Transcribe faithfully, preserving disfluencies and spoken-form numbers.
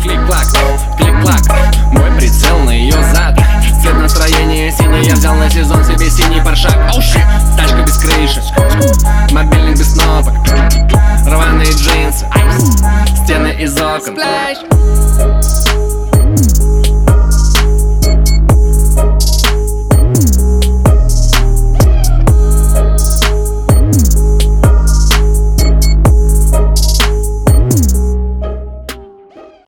клик-клак, клик-клак. Мой прицел на ее зад. Цвет настроения синий, я взял на сезон себе синий паршак. Оу щит, тачка без крыши, мобильник без кнопок, рваные джинсы, стены из окон.